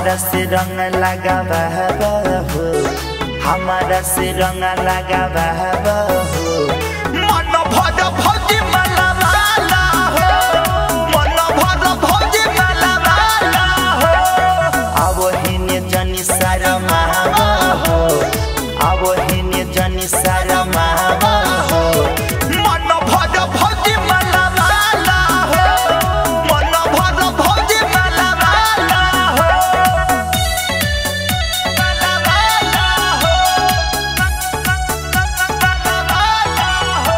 हमारा से रंग लगा हो, हमारा से रंग लगा हो। मन भर भौजी मलवाला हो, मन भर भौजी मलवाला हो। अब हिने जनी शरमा हो, अब हिने जनी शरमा हो। मन भर भौजी मलवाला हो, मन भर भौजी मलवाला हो। मलवाला हो, मलवाला हो।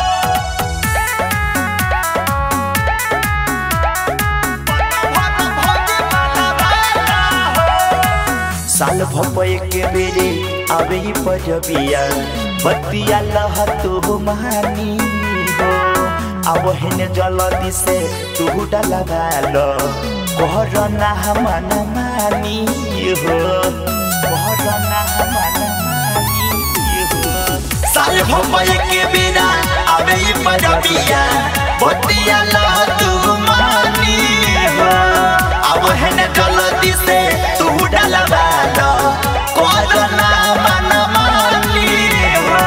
मन भर भौजी मलवाला हो। साल भपय के बेरे आवे परबिया बतिया लह तू महानी हो। अब हेने जल्दी से तू डलवाल कोहरना मन मानी हो, कोहरना मन मानी हो। साल भपय के बेरा आवे परबिया बतिया लह तू महानी हो। अब हेने जल्दी से तू डलवाल कोहरना मन मानी हो।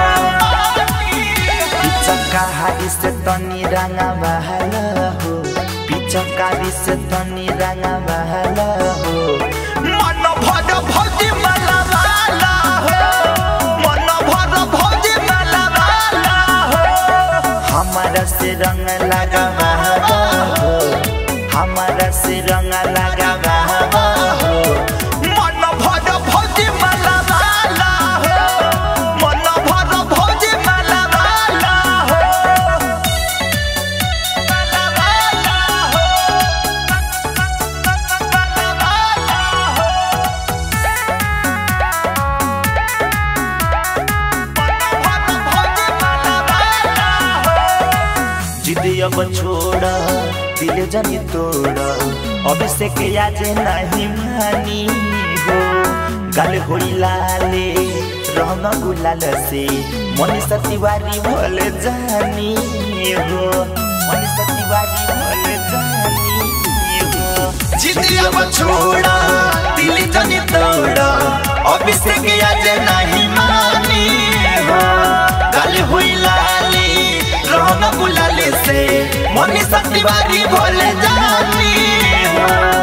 पिचकारी से तनी रंगा बहला हो, पिचकारी से तनी रंगा बहला हो। मन भर भौजी मलवाला हो, मन भर भौजी मलवाला हो। हमारा से रंग लगा हो, हमारा से रंग लगा हो। मन भर भौजी मलवाला हो, मन भर भौजी मलवाला हो। मलवाला हो, मलवाला हो। मन भर भौजी मलवाला हो। जिद अब छोड़ दिल जनी तोड़, अभिषेक आज नहीं मानी हो। गाल होई लाले रंग गुलाल से मनीषा तिवारी भल जानी हो, मनीषा तिवारी भल जानी हो। जिद अब छोड़ दिल जनी तोड़, अभिषेक आज नहीं मानी हो। गाल होई लाले रंग गुलाल से मनीषा तिवारी भल जानी हो।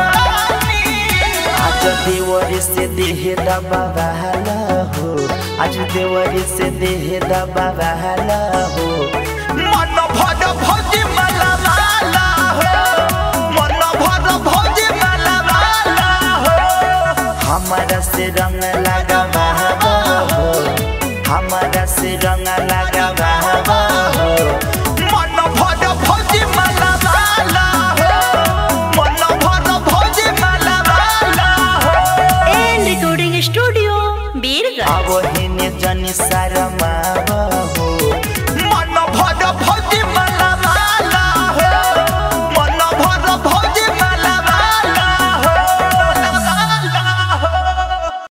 आज देवरी से देह दबा बहला हो, आज देवरी से देह दबा बहला हो। मन भर भौजी मलवाला हो, मन भर भौजी मलवाला हो। हमारा से रंग लगा हो, हमारा से रंग लगा हो। मन भर भौजी मलवाला हो, मन भर भौजी मलवाला हो। And recording studio Birganj. अब हिने जनी शरमा हो।